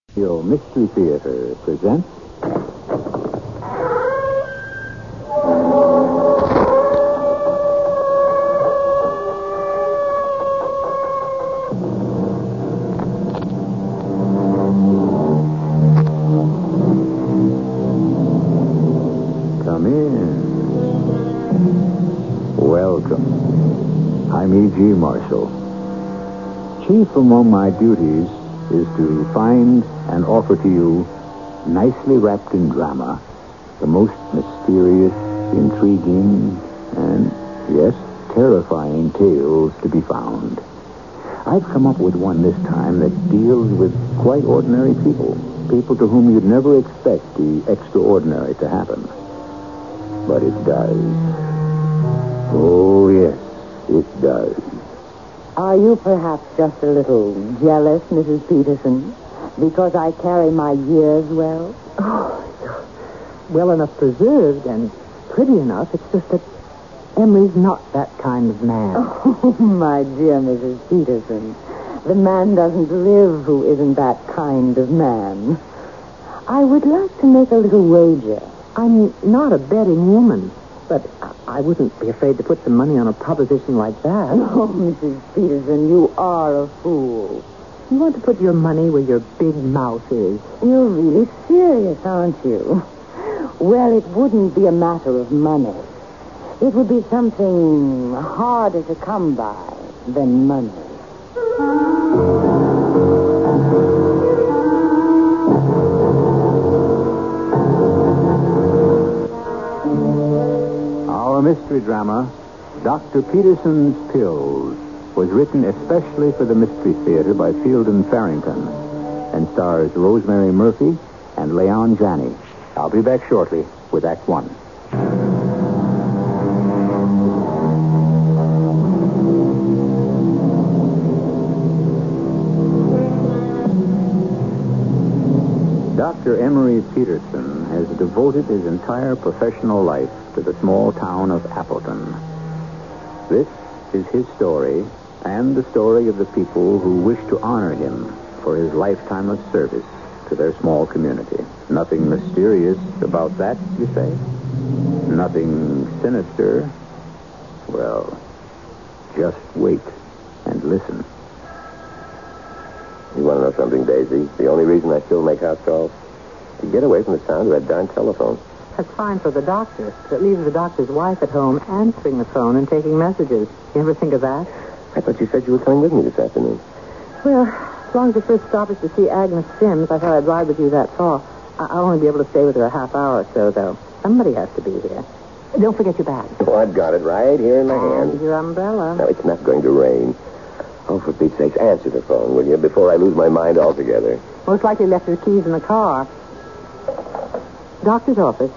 Your Mystery Theater presents... Come in. Welcome. I'm E.G. Marshall. Chief among my duties is to find and offer to you, nicely wrapped in drama, the most mysterious, intriguing, and, yes, terrifying tales to be found. I've come up with one this time that deals with quite ordinary people to whom you'd never expect the extraordinary to happen. But it does. Oh, yes, it does. Are you perhaps just a little jealous, Mrs. Peterson, because I carry my years well? Oh, well enough preserved and pretty enough. It's just that Emery's not that kind of man. Oh, my dear Mrs. Peterson, the man doesn't live who isn't that kind of man. I would like to make a little wager. I'm not a betting woman, but I wouldn't be afraid to put some money on a proposition like that. Oh, Mrs. Peterson, you are a fool. You want to put your money where your big mouth is. You're really serious, aren't you? Well, it wouldn't be a matter of money. It would be something harder to come by than money. Our mystery drama, Dr. Peterson's Pills, was written especially for the Mystery Theater by Field and Farrington and stars Rosemary Murphy and Leon Janney. I'll be back shortly with Act One. Dr. Emery Peterson has devoted his entire professional life to the small town of Appleton. This is his story and the story of the people who wish to honor him for his lifetime of service to their small community. Nothing mysterious about that, you say? Nothing sinister? Well, just wait and listen. You want to know something, Daisy? The only reason I still make house calls? To get away from the sound of that darn telephone. That's fine for the doctor. It leaves the doctor's wife at home answering the phone and taking messages. You ever think of that? I thought you said you were coming with me this afternoon. Well, as long as the first stop is to see Agnes Sims, I thought I'd ride with you that far. I'll only be able to stay with her a half hour or so, though. Somebody has to be here. Don't forget your bag. Oh, I've got it right here in my hand. And your umbrella. No, it's not going to rain. Oh, for Pete's sakes, answer the phone, will you, before I lose my mind altogether. Most likely left his keys in the car. Doctor's office.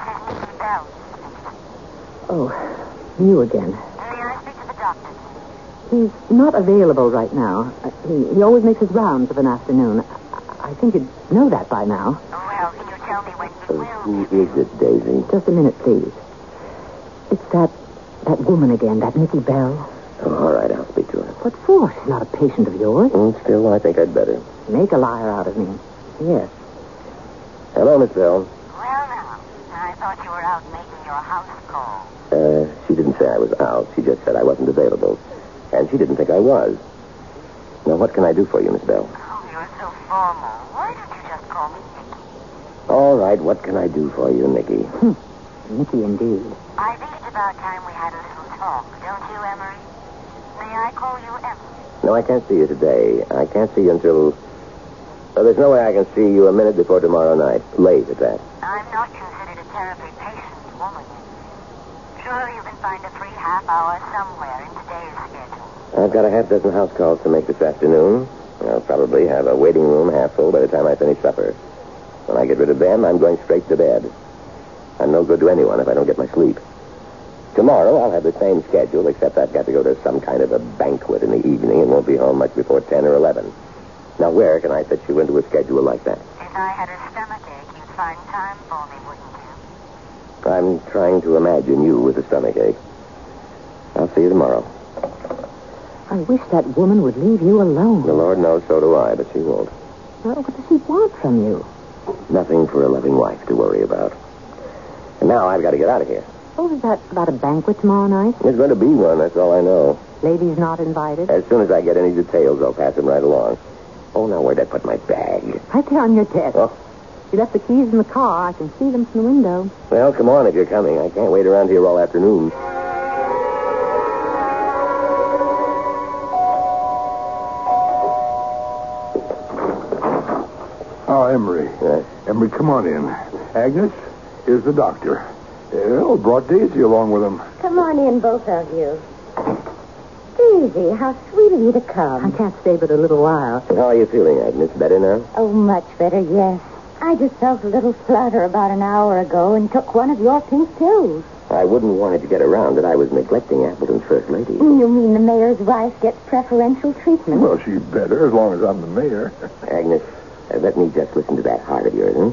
Oh, you again. May I speak to the doctor? He's not available right now. He always makes his rounds of an afternoon. I think you'd know that by now. Well, can you tell me when he will? Who is it, Daisy? Just a minute, please. It's that woman again, that Nikki Bell. Oh, all right, I'll speak to her. What for? She's not a patient of yours. Still, I think I'd better. Make a liar out of me. Yes. Hello, Miss Bell. Well, now, I thought you were out making your house call. She didn't say I was out. She just said I wasn't available. And she didn't think I was. Now, what can I do for you, Miss Bell? Oh, you're so formal. Why don't you just call me Nicky? All right, what can I do for you, Nicky? Nicky, indeed. I think it's about time we had a little talk, don't you, Emery? May I call you Emery? No, I can't see you today. I can't see you until... Well, there's no way I can see you a minute before tomorrow night. Late at that. I'm not considered a terribly patient woman. Surely you can find a free half hour somewhere in today's schedule. I've got a half dozen house calls to make this afternoon. I'll probably have a waiting room half full by the time I finish supper. When I get rid of them, I'm going straight to bed. I'm no good to anyone if I don't get my sleep. Tomorrow, I'll have the same schedule, except I've got to go to some kind of a banquet in the evening and won't be home much before 10 or 11. Now, where can I fit you into a schedule like that? If I had a stomachache, you'd find time for me, wouldn't you? I'm trying to imagine you with a stomachache. I'll see you tomorrow. I wish that woman would leave you alone. The Lord knows so do I, but she won't. Well, what does he want from you? Nothing for a loving wife to worry about. And now I've got to get out of here. Oh, is that about a banquet tomorrow night? There's going to be one, that's all I know. Ladies not invited? As soon as I get any details, I'll pass them right along. Oh, now where'd I put my bag? Right there on your desk. Oh. You left the keys in the car. I can see them from the window. Well, come on if you're coming. I can't wait around here all afternoon. Oh, Emery. Yes? Emery, come on in. Agnes, here's the doctor. Brought Daisy along with him. Come on in, both of you. Daisy, how sweet of you to come. I can't stay but a little while. How are you feeling, Agnes? Better now? Oh, much better, yes. I just felt a little flutter about an hour ago and took one of your pink pills. I wouldn't want it to get around that I was neglecting Appleton's first lady. You mean the mayor's wife gets preferential treatment? Well, she better, as long as I'm the mayor. Agnes, let me just listen to that heart of yours, huh?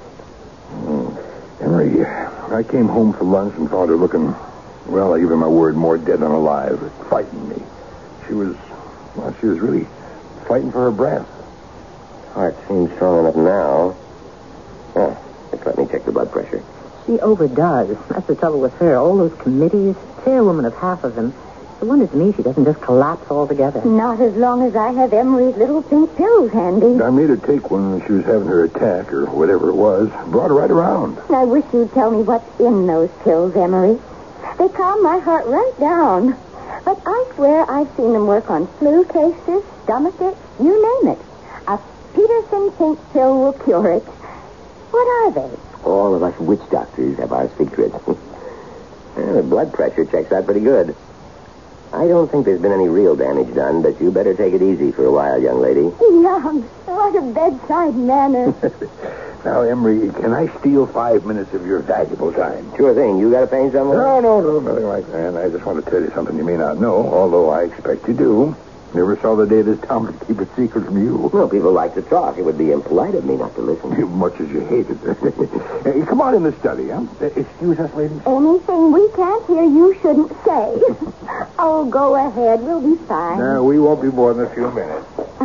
Emery, I came home for lunch and found her looking, well, I give her my word, more dead than alive. It frightened me. She was really fighting for her breath. Heart seems strong enough now. Oh, just let me check the blood pressure. She overdoes. That's the trouble with her. All those committees, chairwoman of half of them. It wonders me she doesn't just collapse altogether. Not as long as I have Emery's little pink pills handy. I made her take one when she was having her attack, or whatever it was. Brought her right around. I wish you'd tell me what's in those pills, Emery. They calm my heart right down. But I swear I've seen them work on flu cases, stomachaches, you name it. A Peterson pink pill will cure it. What are they? All of us witch doctors have our secrets. The blood pressure checks out pretty good. I don't think there's been any real damage done, but you better take it easy for a while, young lady. Yum. What a bedside manner. Now, Emery, can I steal 5 minutes of your valuable time? Sure thing. You got a pain somewhere? No, nothing like that. I just want to tell you something you may not know, although I expect you do. Never saw the day this town could keep a secret from you. Well, people like to talk. It would be impolite of me not to listen. Much as you hate it. Hey, come on in the study, huh? Excuse us, ladies. Anything we can't hear you shouldn't say. Oh, go ahead. We'll be fine. No, we won't be more than a few minutes.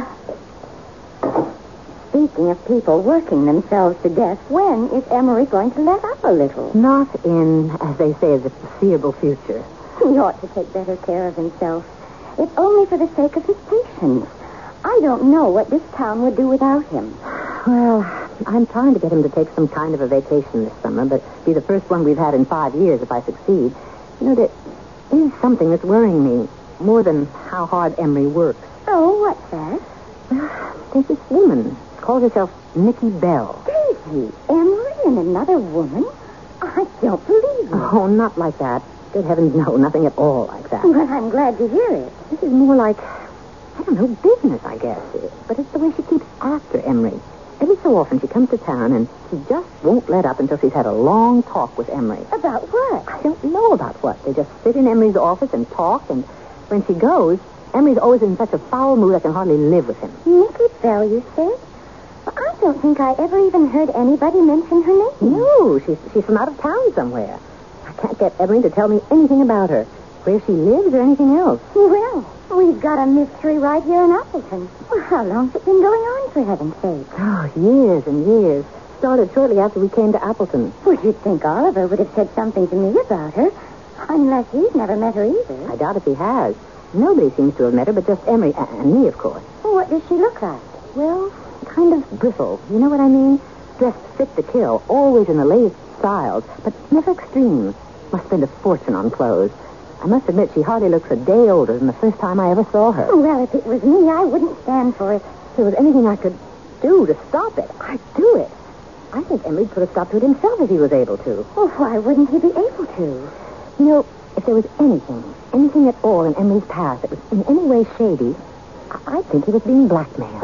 Speaking of people working themselves to death, when is Emery going to let up a little? Not in, as they say, the foreseeable future. He ought to take better care of himself. If only for the sake of his patients. I don't know what this town would do without him. Well, I'm trying to get him to take some kind of a vacation this summer, but be the first one we've had in 5 years if I succeed. You know, there is something that's worrying me more than how hard Emery works. Oh, what's that? There's this woman. Calls herself Nikki Bell. Daisy, Emery and another woman? I don't believe it. Oh, not like that. Good heavens, no, nothing at all like that. Well, I'm glad to hear it. This is more like, I don't know, business, I guess. But it's the way she keeps after Emery. Every so often she comes to town and she just won't let up until she's had a long talk with Emery. About what? I don't know about what. They just sit in Emery's office and talk, and when she goes, Emery's always in such a foul mood I can hardly live with him. Nikki Bell, you say? Well, I don't think I ever even heard anybody mention her name. No, she's from out of town somewhere. I can't get Emery to tell me anything about her, where she lives or anything else. Well, we've got a mystery right here in Appleton. Well, how long's it been going on, for heaven's sake? Oh, years and years. Started shortly after we came to Appleton. Well, you'd think Oliver would have said something to me about her. Unless he's never met her either. I doubt if he has. Nobody seems to have met her but just Emery and me, of course. Well, what does she look like? Well, kind of bristle. You know what I mean? Dressed fit to kill, always in the latest styles, but never extreme. Must spend a fortune on clothes. I must admit she hardly looks a day older than the first time I ever saw her. Well, if it was me, I wouldn't stand for it. If there was anything I could do to stop it, I'd do it. I think Emery'd put a stop to it himself if he was able to. Well, why wouldn't he be able to? You know, if there was anything at all in Emery's past that was in any way shady, I'd think he was being blackmailed.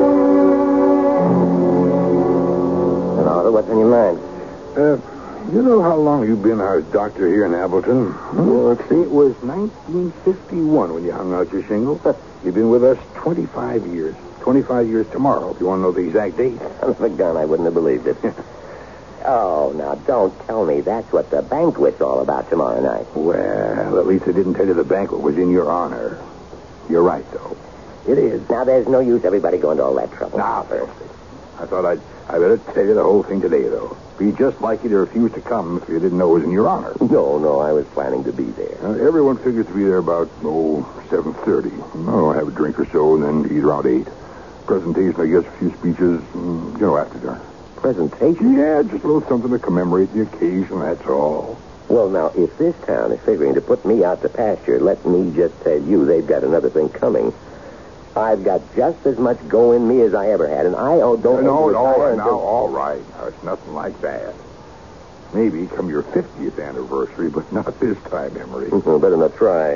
And Oliver, what's on your mind? You know how long you've been our doctor here in Appleton? Well, let's see, it was 1951 when you hung out your shingle. You've been with us 25 years. 25 years tomorrow, if you want to know the exact date. Son of a gun, I wouldn't have believed it. Oh, now, don't tell me that's what the banquet's all about tomorrow night. Well, at least I didn't tell you the banquet was in your honor. You're right, though. It is. Now, there's no use everybody going to all that trouble. Now, I thought I better tell you the whole thing today, though. Be just like you to refuse to come if you didn't know it was in your honor. No, I was planning to be there. Everyone figures to be there about, 7:30. Have a drink or so, and then eat around 8. Presentation, I guess, a few speeches, after dinner. Presentation? Yeah, just a little something to commemorate the occasion, that's all. Well, now, if this town is figuring to put me out to pasture, let me just tell you they've got another thing coming. I've got just as much go in me as I ever had, and I don't... No, all right. Now, it's nothing like that. Maybe come your 50th anniversary, but not this time, Emery. Better not try.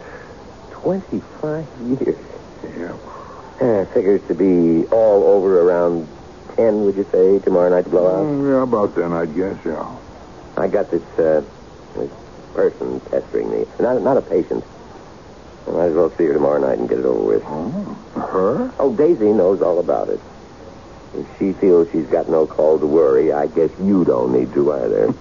25 years. Yeah. Figures to be all over around 10, would you say, tomorrow night to blow out? Yeah, about then, I'd guess, yeah. I got this person pestering me. Not a patient. I might as well see her tomorrow night and get it over with. Her? Oh, Daisy knows all about it. If she feels she's got no call to worry, I guess you don't need to either.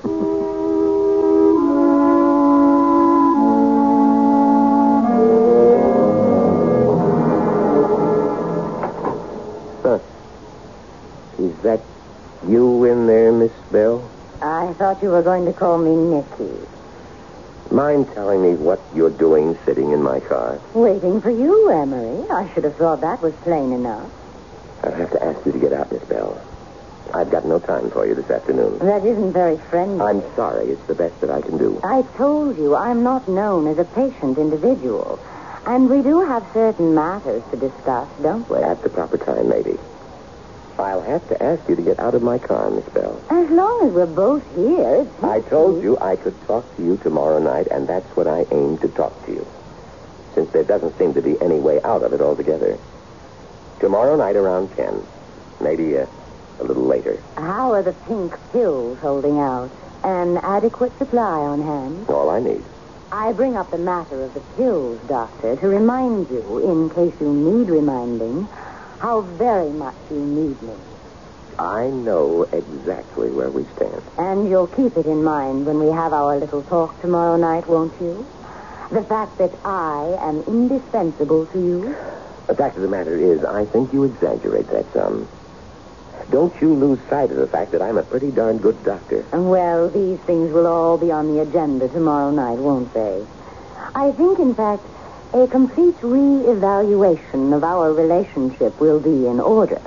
Is that you in there, Miss Bell? I thought you were going to call me Nicky. Mind telling me what you're doing sitting in my car? Waiting for you, Emery. I should have thought that was plain enough. I'll have to ask you to get out, Miss Bell. I've got no time for you this afternoon. That isn't very friendly. I'm sorry. It's the best that I can do. I told you I'm not known as a patient individual. And we do have certain matters to discuss, don't we? At the proper time, maybe. I'll have to ask you to get out of my car, Miss Bell. As long as we're both here. I told you I could talk to you tomorrow night, and that's what I aim to talk to you. Since there doesn't seem to be any way out of it altogether. Tomorrow night around 10. Maybe a little later. How are the pink pills holding out? An adequate supply on hand? All I need. I bring up the matter of the pills, Doctor, to remind you, in case you need reminding, how very much you need me. I know exactly where we stand. And you'll keep it in mind when we have our little talk tomorrow night, won't you? The fact that I am indispensable to you? The fact of the matter is, I think you exaggerate that some. Don't you lose sight of the fact that I'm a pretty darn good doctor. Well, these things will all be on the agenda tomorrow night, won't they? I think, in fact, a complete re-evaluation of our relationship will be in order.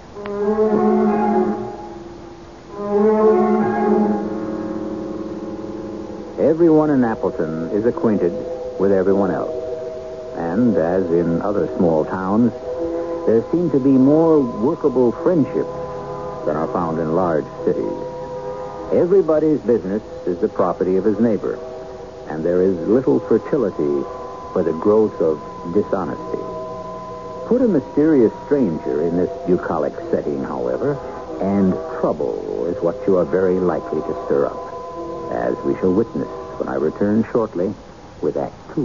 Everyone in Appleton is acquainted with everyone else. And, as in other small towns, there seem to be more workable friendships than are found in large cities. Everybody's business is the property of his neighbor, and there is little fertility for the growth of dishonesty. Put a mysterious stranger in this bucolic setting, however, and trouble is what you are very likely to stir up, as we shall witness when I return shortly with Act 2.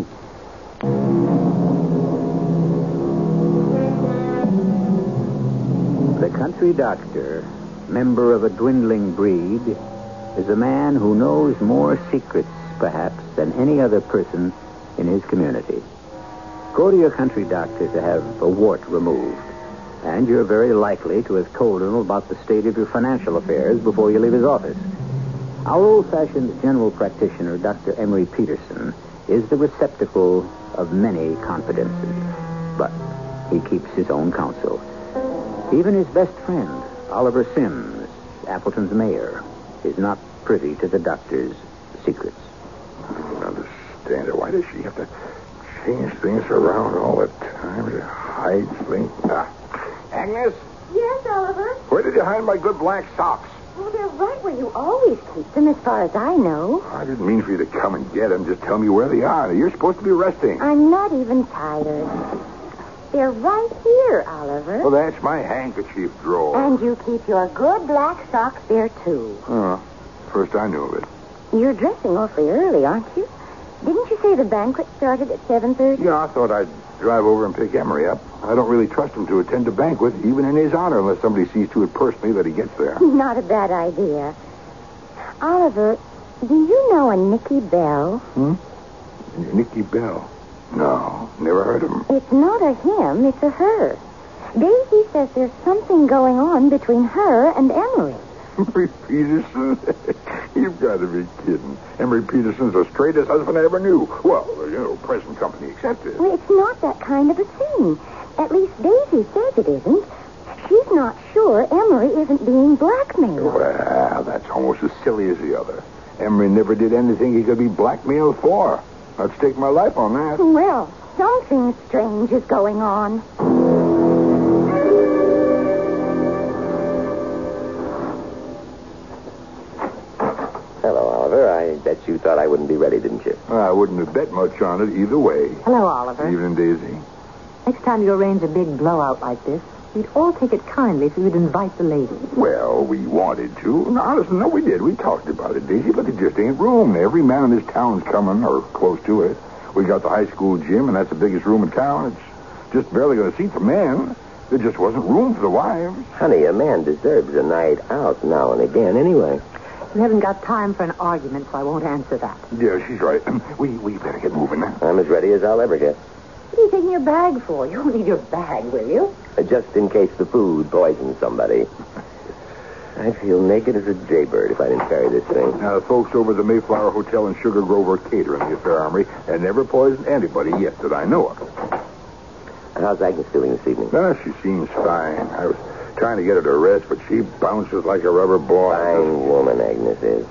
The country doctor, member of a dwindling breed, is a man who knows more secrets, perhaps, than any other person in his community. Go to your country doctor to have a wart removed, and you're very likely to have told him about the state of your financial affairs before you leave his office. Our old-fashioned general practitioner, Dr. Emery Peterson, is the receptacle of many confidences, but he keeps his own counsel. Even his best friend, Oliver Sims, Appleton's mayor, is not privy to the doctor's secrets. I don't understand it. Why does she have to change things around all the time to hide things? Agnes? Yes, Oliver? Where did you hide my good black socks? Well, they're right where you always keep them, as far as I know. I didn't mean for you to come and get them. Just tell me where they are. You're supposed to be resting. I'm not even tired. They're right here, Oliver. Well, that's my handkerchief drawer. And you keep your good black socks there, too. Oh, first I knew of it. You're dressing awfully early, aren't you? Didn't you say the banquet started at 7:30? Yeah, I thought I'd drive over and pick Emery up. I don't really trust him to attend a banquet, even in his honor, unless somebody sees to it personally that he gets there. Not a bad idea. Oliver, do you know a Nicky Bell? Nicky Bell? No, never heard of him. It's not a him, it's a her. Daisy says there's something going on between her and Emery. Emery Peterson? You've got to be kidding. Emery Peterson's the straightest husband I ever knew. Well, present company accepted. Well, it's not that kind of a thing. At least Daisy says it isn't. She's not sure Emery isn't being blackmailed. Well, that's almost as silly as the other. Emery never did anything he could be blackmailed for. I'd stake my life on that. Well, something strange is going on. Hello, Oliver. I bet you thought I wouldn't be ready, didn't you? I wouldn't have bet much on it either way. Hello, Oliver. Evening, Daisy. Next time you arrange a big blowout like this, we'd all take it kindly if you'd invite the ladies. Well, we wanted to. No, listen, no, we did. We talked about it, Daisy, but there just ain't room. Every man in this town's coming, or close to it. We got the high school gym, and that's the biggest room in town. It's just barely going to seat the men. There just wasn't room for the wives. Honey, a man deserves a night out now and again anyway. We haven't got time for an argument, so I won't answer that. Yeah, she's right. We better get moving now. I'm as ready as I'll ever get. What are you taking your bag for? You won't need your bag, will you? Just in case the food poisons somebody. I'd feel naked as a jaybird if I didn't carry this thing. Now, the folks over at the Mayflower Hotel in Sugar Grove are catering the affair, Armory, and never poisoned anybody yet that I know of. How's Agnes doing this evening? She seems fine. I was trying to get her to rest, but she bounces like a rubber ball. Fine woman, Agnes is.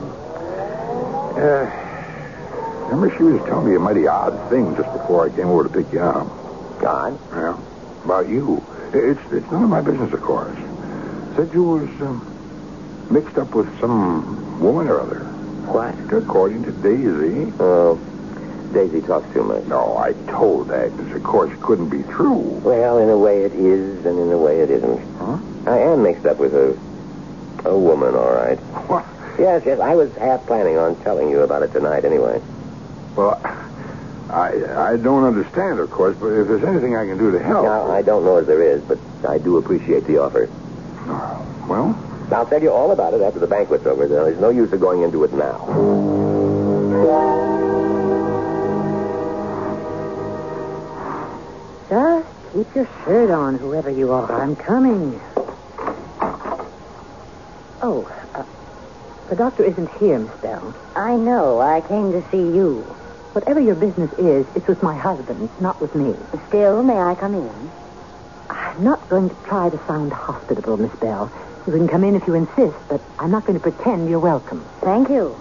Remember she was telling me a mighty odd thing just before I came over to pick you up. God? Yeah, about you. It's none of my business, of course. Said you was mixed up with some woman or other. What? According to Daisy. Oh, Daisy talks too much. No, I told Agnes, of course, it couldn't be true. Well, in a way it is, and in a way it isn't. Huh? I am mixed up with a woman, all right. What? Yes, I was half planning on telling you about it tonight anyway. Well, I don't understand, of course, but if there's anything I can do to help... Now, I don't know if there is, but I do appreciate the offer. Well? I'll tell you all about it after the banquet's over. There's no use of going into it now. Just keep your shirt on, whoever you are. I'm coming. Oh, the doctor isn't here, Miss Bell. I know. I came to see you. Whatever your business is, it's with my husband, not with me. Still, may I come in? I'm not going to try to sound hospitable, Miss Bell. You can come in if you insist, but I'm not going to pretend you're welcome. Thank you.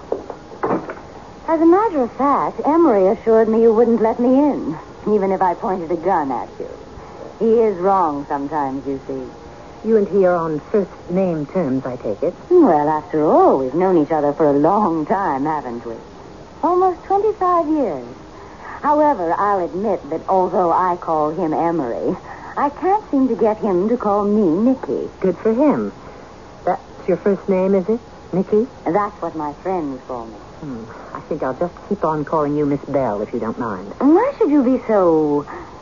As a matter of fact, Emery assured me you wouldn't let me in, even if I pointed a gun at you. He is wrong sometimes, you see. You and he are on first-name terms, I take it. Well, after all, we've known each other for a long time, haven't we? Almost 25 years. However, I'll admit that although I call him Emery, I can't seem to get him to call me Nicky. Good for him. That's your first name, is it? Nicky? That's what my friends call me. I think I'll just keep on calling you Miss Bell, if you don't mind. Why should you be so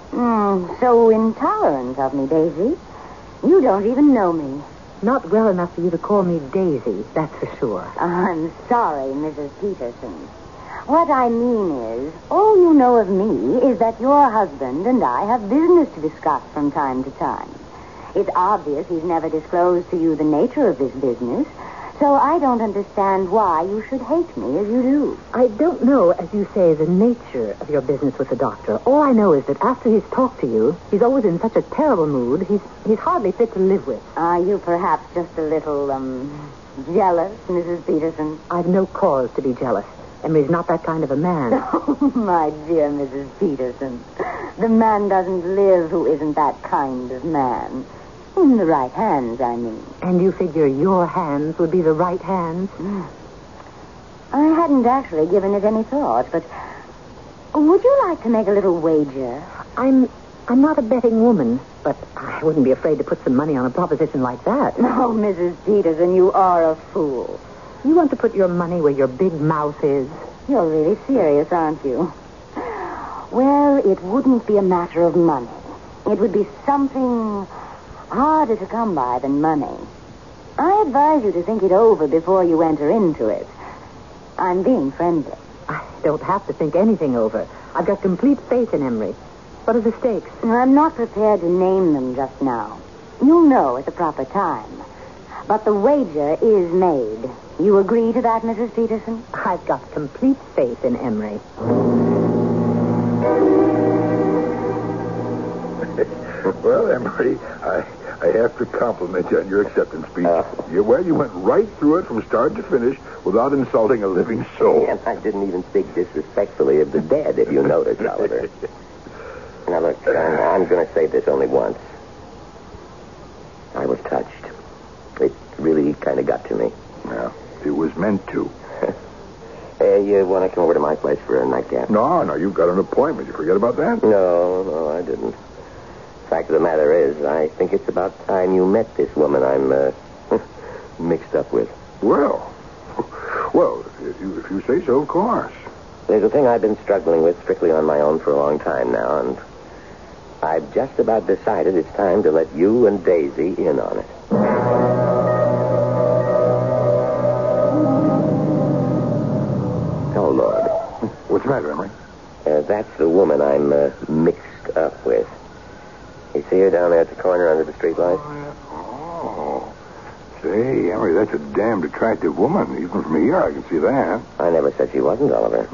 intolerant of me, Daisy? You don't even know me. Not well enough for you to call me Daisy, that's for sure. I'm sorry, Mrs. Peterson. What I mean is, all you know of me is that your husband and I have business to discuss from time to time. It's obvious he's never disclosed to you the nature of this business, so I don't understand why you should hate me as you do. I don't know, as you say, the nature of your business with the doctor. All I know is that after he's talked to you, he's always in such a terrible mood, he's hardly fit to live with. Are you perhaps just a little, jealous, Mrs. Peterson? I've no cause to be jealous. Emery's not that kind of a man. Oh, my dear Mrs. Peterson. The man doesn't live who isn't that kind of man. In the right hands, I mean. And you figure your hands would be the right hands? I hadn't actually given it any thought, but would you like to make a little wager? I'm not a betting woman, but I wouldn't be afraid to put some money on a proposition like that. Oh, Mrs. Peterson, you are a fool. You want to put your money where your big mouth is? You're really serious, aren't you? Well, it wouldn't be a matter of money. It would be something harder to come by than money. I advise you to think it over before you enter into it. I'm being friendly. I don't have to think anything over. I've got complete faith in Emery. What are the stakes? I'm not prepared to name them just now. You'll know at the proper time. But the wager is made. You agree to that, Mrs. Peterson? I've got complete faith in Emery. Well, Emery, I have to compliment you on your acceptance speech. You went right through it from start to finish without insulting a living soul. And I didn't even speak disrespectfully of the dead, if you notice, Oliver. Now, look, I'm going to say this only once. I was touched. It really kind of got to me. Well, it was meant to. Hey, you want to come over to my place for a nightcap? No, you've got an appointment. You forget about that? No, I didn't. Fact of the matter is, I think it's about time you met this woman I'm mixed up with. Well, if you say so, of course. There's a thing I've been struggling with strictly on my own for a long time now, and I've just about decided it's time to let you and Daisy in on it. Oh, Lord. What's the matter, Emery? That's the woman I'm mixed up with. You see her down there at the corner under the streetlight? Oh. Say, Emery, that's a damned attractive woman. Even from here, I can see that. I never said she wasn't, Oliver.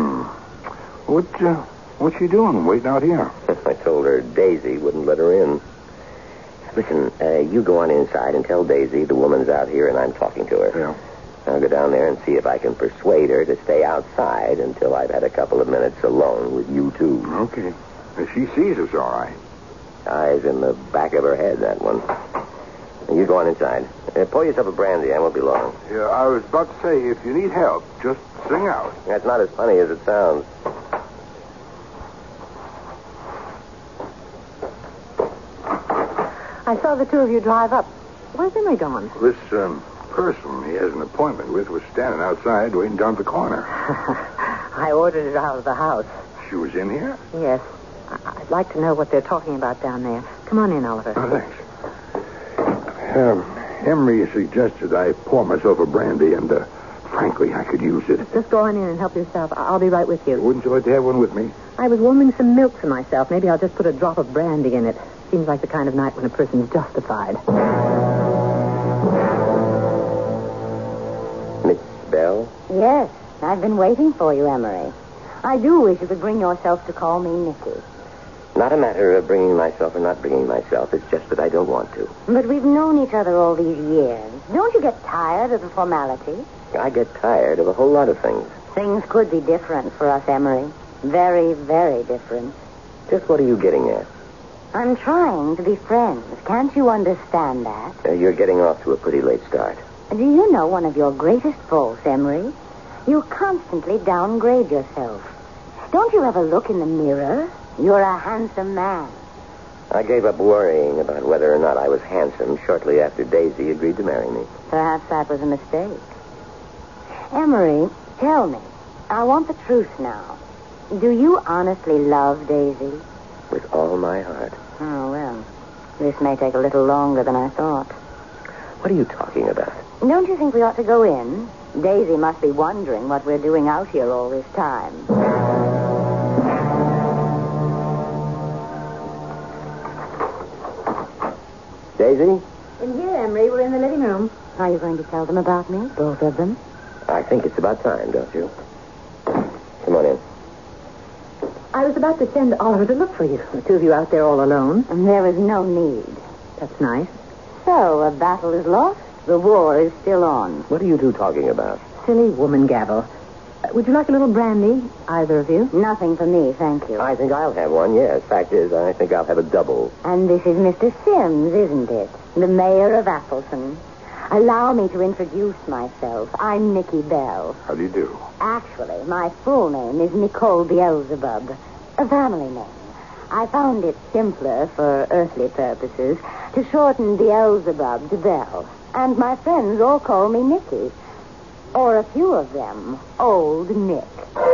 What's she doing waiting out here? I told her Daisy wouldn't let her in. Listen, you go on inside and tell Daisy the woman's out here and I'm talking to her. Yeah. I'll go down there and see if I can persuade her to stay outside until I've had a couple of minutes alone with you two. Okay. She sees us all right. Eyes in the back of her head, that one. You go on inside. Pour yourself a brandy. I won't be long. Yeah, I was about to say, if you need help, just sing out. That's not as funny as it sounds. I saw the two of you drive up. Where's Emery gone? This person he has an appointment with was standing outside waiting down at the corner. I ordered it out of the house. She was in here? Yes. I'd like to know what they're talking about down there. Come on in, Oliver. Oh, thanks. Emery suggested I pour myself a brandy, and frankly, I could use it. Just go on in and help yourself. I'll be right with you. Wouldn't you like to have one with me? I was warming some milk for myself. Maybe I'll just put a drop of brandy in it. Seems like the kind of night when a person's justified. Miss Bell? Yes, I've been waiting for you, Emery. I do wish you could bring yourself to call me Nicky. Not a matter of bringing myself or not bringing myself. It's just that I don't want to. But we've known each other all these years. Don't you get tired of the formality? I get tired of a whole lot of things. Things could be different for us, Emery. Very, very different. Just what are you getting at? I'm trying to be friends. Can't you understand that? You're getting off to a pretty late start. Do you know one of your greatest faults, Emery? You constantly downgrade yourself. Don't you ever look in the mirror? You're a handsome man. I gave up worrying about whether or not I was handsome shortly after Daisy agreed to marry me. Perhaps that was a mistake. Emery, tell me. I want the truth now. Do you honestly love Daisy? With all my heart. Oh, well, this may take a little longer than I thought. What are you talking about? Don't you think we ought to go in? Daisy must be wondering what we're doing out here all this time. Daisy? In here, Emery. We're in the living room. Are you going to tell them about me? Both of them? I think it's about time, don't you? Come on in. I was about to send Oliver to look for you. The two of you out there all alone. And there is no need. That's nice. So, a battle is lost. The war is still on. What are you two talking about? Silly woman gabble. Would you like a little brandy, either of you? Nothing for me, thank you. I think I'll have one, yes. Fact is, I think I'll have a double. And this is Mr. Sims, isn't it? The mayor of Appleton. Allow me to introduce myself. I'm Nicky Bell. How do you do? Actually, my full name is Nicole Beelzebub. A family name. I found it simpler for earthly purposes to shorten Beelzebub to Bell. And my friends all call me Nicky. Or a few of them, Old Nick.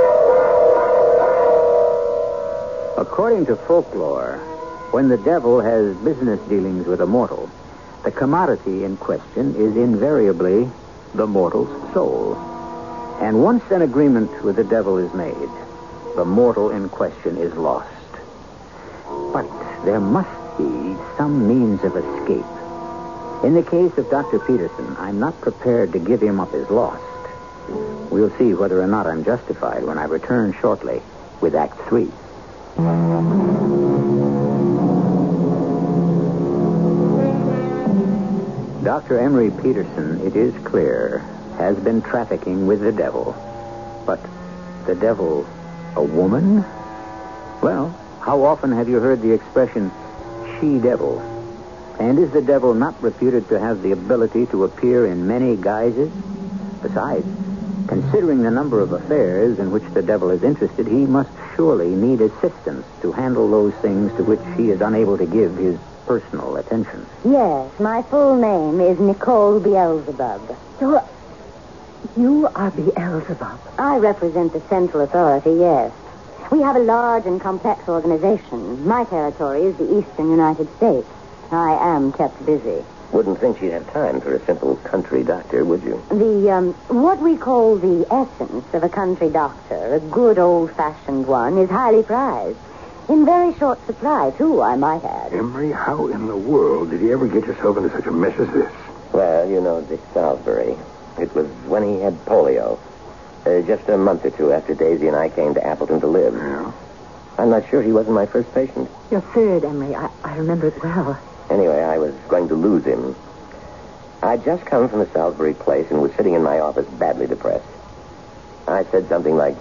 According to folklore, when the devil has business dealings with a mortal, the commodity in question is invariably the mortal's soul. And once an agreement with the devil is made, the mortal in question is lost. But there must be some means of escape. In the case of Dr. Peterson, I'm not prepared to give him up as lost. We'll see whether or not I'm justified when I return shortly with Act 3. Dr. Emery Peterson, it is clear, has been trafficking with the devil. But the devil, a woman? Well, how often have you heard the expression, she-devil? And is the devil not reputed to have the ability to appear in many guises? Besides, considering the number of affairs in which the devil is interested, he must surely need assistance to handle those things to which he is unable to give his personal attention. Yes, my full name is Nicole Beelzebub. You are Beelzebub. I represent the central authority, yes. We have a large and complex organization. My territory is the eastern United States. I am kept busy. Wouldn't think she'd have time for a simple country doctor, would you? What we call the essence of a country doctor, a good old-fashioned one, is highly prized. In very short supply, too, I might add. Emery, how in the world did you ever get yourself into such a mess as this? Well, you know Dick Salisbury. It was when he had polio. Just a month or two after Daisy and I came to Appleton to live. Yeah. I'm not sure he wasn't my first patient. Your third, Emery. I remember it well. Anyway, I was going to lose him. I'd just come from the Salisbury place and was sitting in my office badly depressed. I said something like,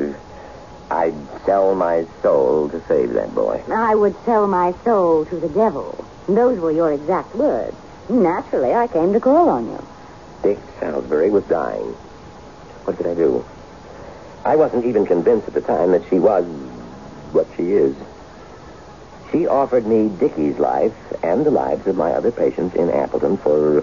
I'd sell my soul to save that boy. I would sell my soul to the devil. Those were your exact words. Naturally, I came to call on you. Dick Salisbury was dying. What could I do? I wasn't even convinced at the time that she was what she is. She offered me Dickie's life and the lives of my other patients in Appleton for...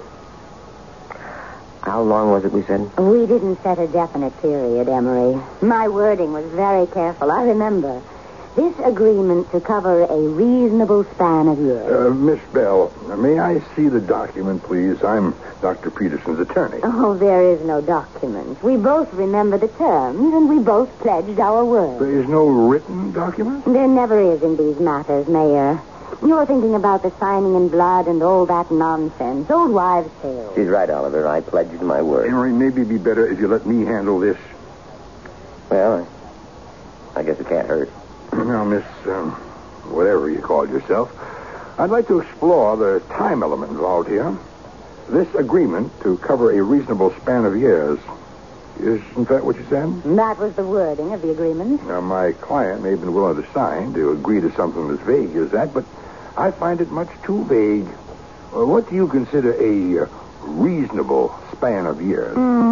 How long was it, we said? We didn't set a definite period, Emery. My wording was very careful, I remember. This agreement to cover a reasonable span of years. Miss Bell, may I see the document, please? I'm Dr. Peterson's attorney. Oh, there is no document. We both remember the terms, and we both pledged our word. There is no written document? There never is in these matters, Mayor. You're thinking about the signing in blood and all that nonsense. Old wives' tales. She's right, Oliver. I pledged my word. Emery, maybe it'd be better if you let me handle this. Well, I guess it can't hurt. Now, Miss, whatever you called yourself, I'd like to explore the time element involved here. This agreement to cover a reasonable span of years, isn't that what you said? That was the wording of the agreement. Now, my client may have been willing to sign to agree to something as vague as that, but I find it much too vague. What do you consider a reasonable span of years?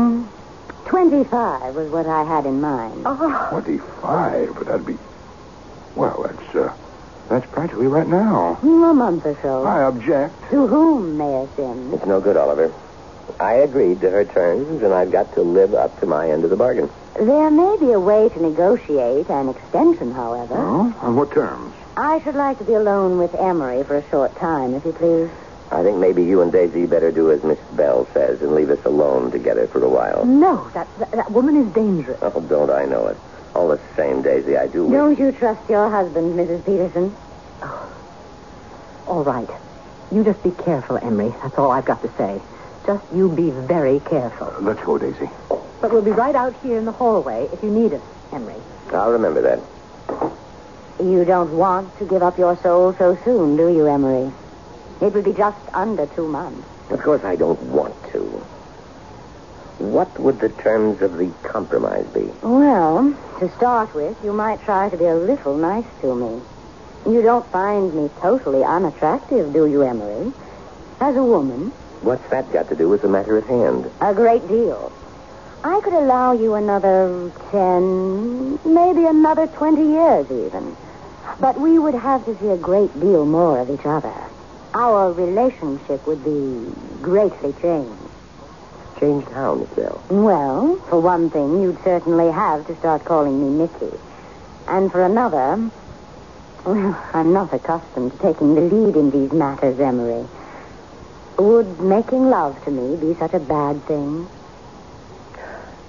25 was what I had in mind. 25? But that'd be... Well, that's practically right now. A month or so. I object. To whom, Mayor Sims? It's no good, Oliver. I agreed to her terms, and I've got to live up to my end of the bargain. There may be a way to negotiate an extension, however. Oh? On what terms? I should like to be alone with Emery for a short time, if you please. I think maybe you and Daisy better do as Miss Bell says and leave us alone together for a while. No, that woman is dangerous. Oh, don't I know it. All the same, Daisy, I do... Don't you trust your husband, Mrs. Peterson? All right. You just be careful, Emery. That's all I've got to say. Just you be very careful. Let's go, Daisy. But we'll be right out here in the hallway if you need us, Emery. I'll remember that. You don't want to give up your soul so soon, do you, Emery? It will be just under 2 months. Of course I don't want to. What would the terms of the compromise be? Well, to start with, you might try to be a little nice to me. You don't find me totally unattractive, do you, Emery? As a woman... What's that got to do with the matter at hand? A great deal. I could allow you another 10, maybe another 20 years even. But we would have to see a great deal more of each other. Our relationship would be greatly changed. Changed how, Miss Bell? Well, for one thing, you'd certainly have to start calling me Nicky. And for another, well, I'm not accustomed to taking the lead in these matters, Emery. Would making love to me be such a bad thing?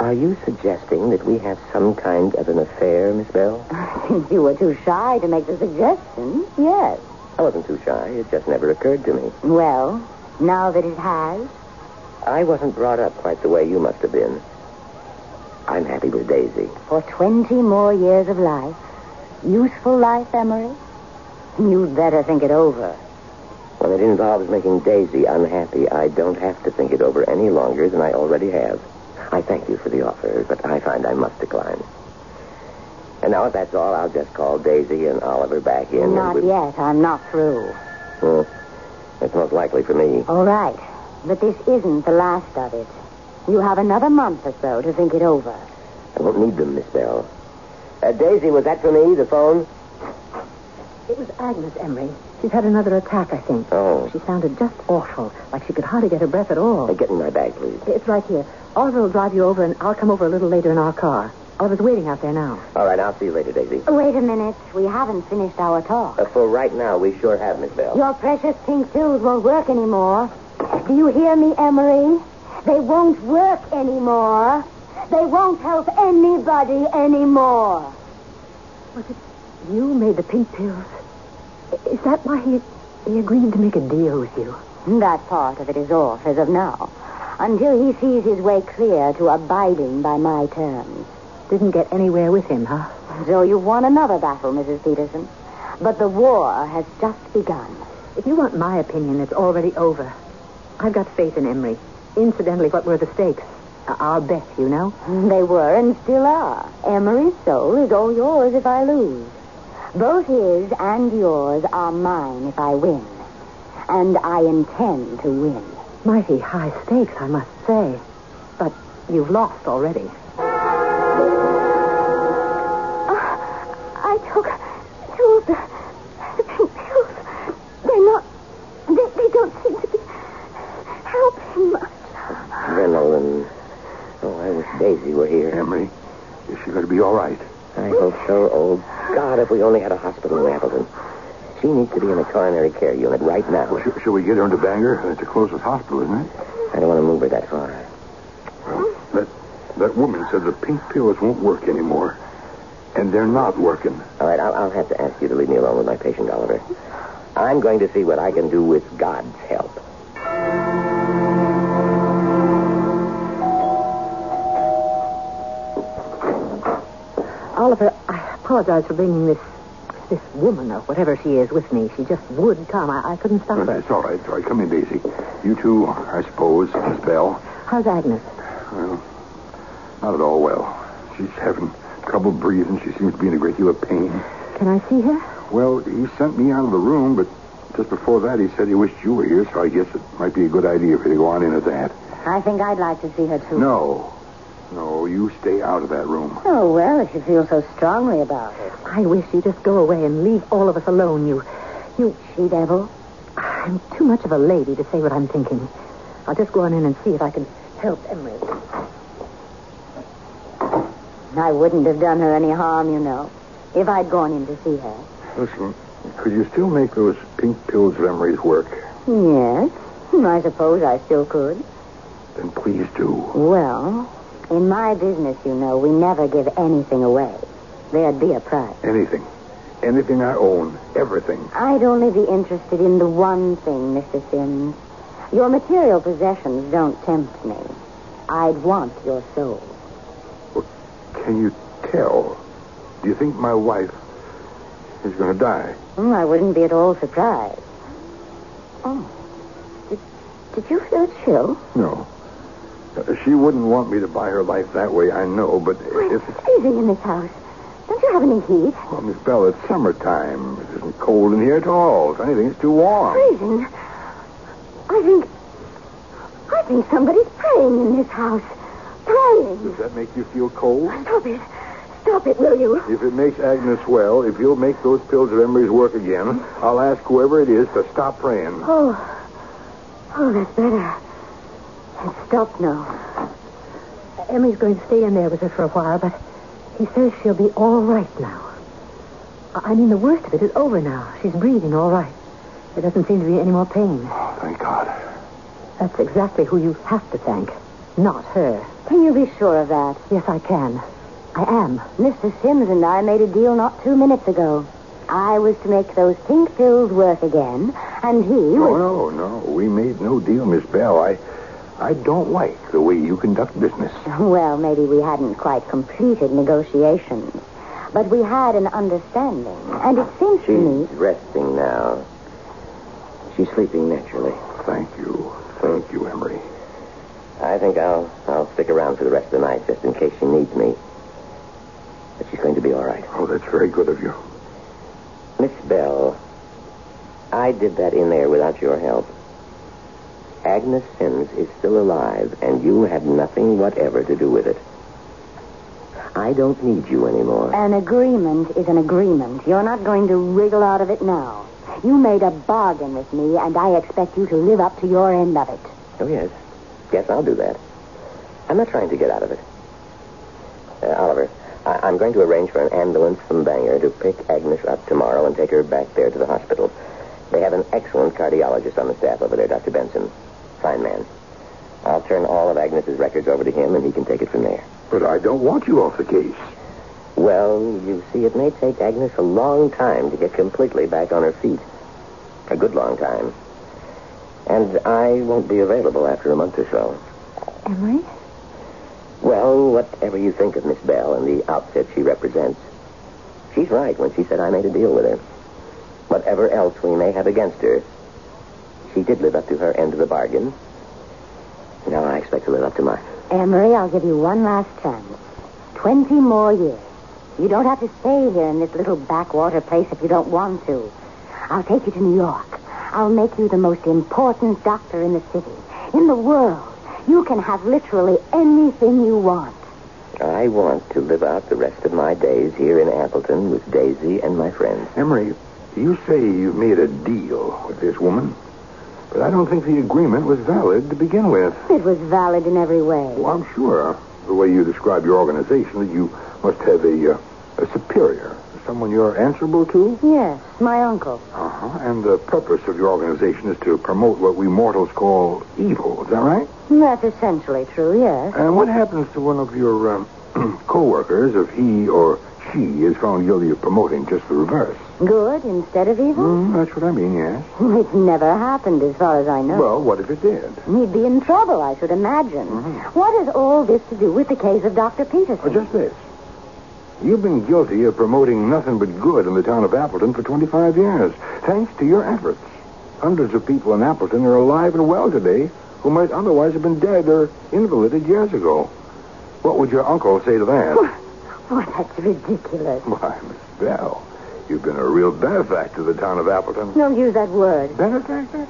Are you suggesting that we have some kind of an affair, Miss Bell? Since you were too shy to make the suggestion, yes. I wasn't too shy. It just never occurred to me. Well, now that it has, I wasn't brought up quite the way you must have been. I'm happy with Daisy. for 20 more years of life, useful life, Emery, you'd better think it over. When it involves making Daisy unhappy, I don't have to think it over any longer than I already have. I thank you for the offer, but I find I must decline. And now, if that's all, I'll just call Daisy and Oliver back in. Not yet. I'm not through. It's most likely for me. All right. But this isn't the last of it. You have another month or so to think it over. I won't need them, Miss Bell. Daisy, was that for me, the phone? It was Agnes, Emery. She's had another attack, I think. Oh. She sounded just awful, like she could hardly get her breath at all. Get in my bag, please. It's right here. Oliver will drive you over, and I'll come over a little later in our car. Oliver's waiting out there now. All right, I'll see you later, Daisy. Wait a minute. We haven't finished our talk. For right now, we sure have, Miss Bell. Your precious pink pills won't work anymore. Do you hear me, Emery? They won't work anymore. They won't help anybody anymore. Was it you made the pink pills? Is that why he agreed to make a deal with you? That part of it is off as of now, until he sees his way clear to abiding by my terms. Didn't get anywhere with him, huh? So you've won another battle, Mrs. Peterson. But the war has just begun. If you want my opinion, it's already over. I've got faith in Emery. Incidentally, what were the stakes? Our bet, you know? They were and still are. Emery's soul is all yours if I lose. Both his and yours are mine if I win. And I intend to win. Mighty high stakes, I must say. But you've lost already. I took two of the pink pills. They're not... They don't seem to be helping much. Adrenaline. Oh, I wish Daisy were here. Emery, is she going to be all right? I hope so. Oh, God, if we only had a hospital in Appleton. She needs to be in a coronary care unit right now. Well, shall we get her into Bangor? It's the closest hospital, isn't it? I don't want to move her that far. Well, that woman said the pink pills won't work anymore. And they're not working. All right, I'll have to ask you to leave me alone with my patient, Oliver. I'm going to see what I can do with God's help. Oliver, I apologize for bringing this woman, or whatever she is, with me. She just would come. I couldn't stop her. It's all right. All right. Come in, Daisy. You two, I suppose, Miss Bell. How's Agnes? Well, not at all well. She's having trouble breathing. She seems to be in a great deal of pain. Can I see her? Well, he sent me out of the room, but just before that he said he wished you were here, so I guess it might be a good idea for you to go on in at that. I think I'd like to see her, too. No, you stay out of that room. Oh, well, if you feel so strongly about it. I wish you'd just go away and leave all of us alone. You she-devil. I'm too much of a lady to say what I'm thinking. I'll just go on in and see if I can help Emery. I wouldn't have done her any harm, you know, if I'd gone in to see her. Listen, could you still make those pink pills of Emery's work? Yes, I suppose I still could. Then please do. Well, in my business, you know, we never give anything away. There'd be a price. Anything. Anything I own. Everything. I'd only be interested in the one thing, Mr. Sims. Your material possessions don't tempt me. I'd want your soul. Well, can you tell? Do you think my wife is going to die? I wouldn't be at all surprised. Oh. Did you feel a chill? No. She wouldn't want me to buy her life that way, I know, but if it's... freezing in this house. Don't you have any heat? Well, Miss Bell, it's summertime. It isn't cold in here at all. If anything, it's too warm. Freezing? I think somebody's praying in this house. Praying. Does that make you feel cold? Stop it. Stop it, will you? If it makes Agnes well, if you'll make those pills of Emery's work again, I'll ask whoever it is to stop praying. Oh, that's better. It's stopped now. Emery's going to stay in there with her for a while, but he says she'll be all right now. I mean, the worst of it is over now. She's breathing all right. There doesn't seem to be any more pain. Oh, thank God. That's exactly who you have to thank, not her. Can you be sure of that? Yes, I can. I am. Mr. Sims and I made a deal not 2 minutes ago. I was to make those pink pills work again, and he was... No. We made no deal, Miss Bell. I don't like the way you conduct business. Well, maybe we hadn't quite completed negotiations. But we had an understanding, and it seems to me... She's resting now. She's sleeping naturally. Thank you, Emery. I think I'll stick around for the rest of the night just in case she needs me. But she's going to be all right. Oh, that's very good of you. Miss Bell, I did that in there without your help. Agnes Sims is still alive, and you had nothing whatever to do with it. I don't need you anymore. An agreement is an agreement. You're not going to wriggle out of it now. You made a bargain with me, and I expect you to live up to your end of it. Oh, yes. Yes, I'll do that. I'm not trying to get out of it. Oliver, I'm going to arrange for an ambulance from Bangor to pick Agnes up tomorrow and take her back there to the hospital. They have an excellent cardiologist on the staff over there, Dr. Benson. Fine man. I'll turn all of Agnes's records over to him, and he can take it from there. But I don't want you off the case. Well, you see, it may take Agnes a long time to get completely back on her feet. A good long time. And I won't be available after a month or so. Emery? Well, whatever you think of Miss Bell and the outfit she represents, she's right when she said I made a deal with her. Whatever else we may have against her, she did live up to her end of the bargain. Now I expect to live up to mine. Emery, I'll give you one last chance. 20 more years. You don't have to stay here in this little backwater place if you don't want to. I'll take you to New York. I'll make you the most important doctor in the city, in the world. You can have literally anything you want. I want to live out the rest of my days here in Appleton with Daisy and my friends. Emery, you say you've made a deal with this woman, but I don't think the agreement was valid to begin with. It was valid in every way. Well, I'm sure, the way you describe your organization, that you must have a superior, someone you're answerable to? Yes, my uncle. Uh-huh. And the purpose of your organization is to promote what we mortals call evil. Is that right? That's essentially true, yes. And what happens to one of your co-workers if he or she is found guilty of promoting just the reverse? Good instead of evil? That's what I mean, yes. It's never happened as far as I know. Well, what if it did? He'd be in trouble, I should imagine. What has all this to do with the case of Dr. Peterson? Just this. You've been guilty of promoting nothing but good in the town of Appleton for 25 years. Thanks to your efforts. Hundreds of people in Appleton are alive and well today who might otherwise have been dead or invalided years ago. What would your uncle say to that? Well, that's ridiculous. Why, Miss Bell, you've been a real benefactor to the town of Appleton. Don't use that word. Benefactor?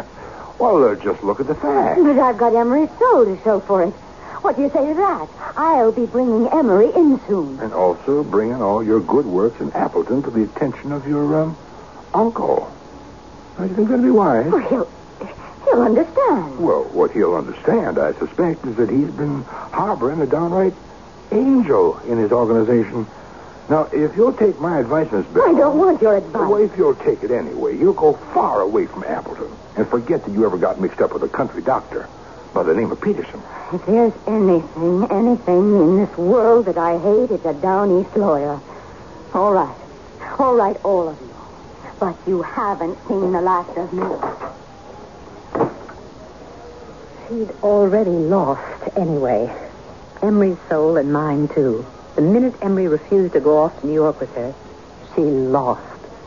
Well, just look at the facts. But I've got Emery's soul to show for it. What do you say to that? I'll be bringing Emery in soon. And also bringing all your good works in Appleton to the attention of your, uncle. Now, you think that'd be wise? Well, he'll understand. Well, what he'll understand, I suspect, is that he's been harboring a downright angel in his organization. Now, if you'll take my advice, Miss Bell... I don't want your advice. Well, if you'll take it anyway, you'll go far away from Appleton and forget that you ever got mixed up with a country doctor by the name of Peterson. If there's anything in this world that I hate, it's a down east lawyer. All right, all of you. But you haven't seen the last of me. She'd already lost anyway. Emery's soul and mine, too. The minute Emery refused to go off to New York with her, she lost.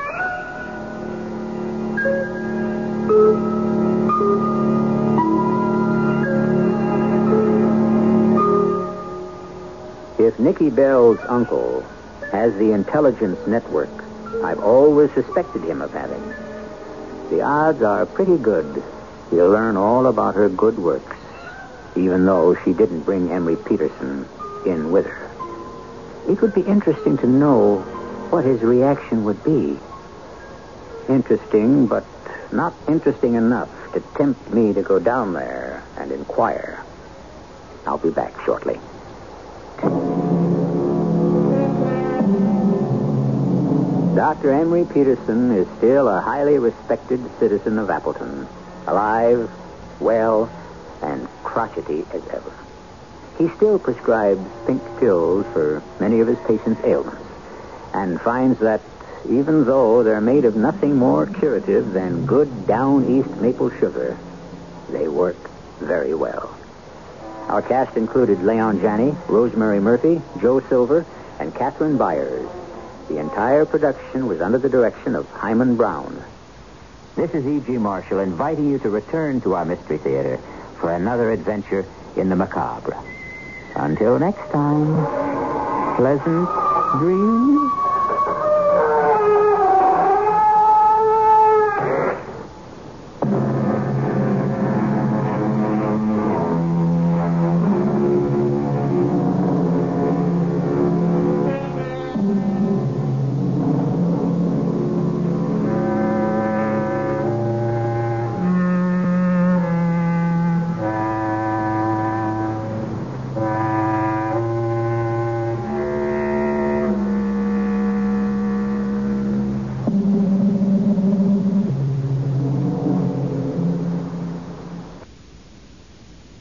If Nicky Bell's uncle has the intelligence network I've always suspected him of having, the odds are pretty good he'll learn all about her good works, even though she didn't bring Emery Peterson in with her. It would be interesting to know what his reaction would be. Interesting, but not interesting enough to tempt me to go down there and inquire. I'll be back shortly. Dr. Emery Peterson is still a highly respected citizen of Appleton, alive, well, and crotchety as ever. he still prescribes pink pills for many of his patients' ailments and finds that even though they're made of nothing more curative than good down east maple sugar, they work very well. Our cast included Leon Janney, Rosemary Murphy, Joe Silver, and Catherine Byers. The entire production was under the direction of Hyman Brown. This is E.G. Marshall inviting you to return to our Mystery Theater for another adventure in the macabre. Until next time, pleasant dreams.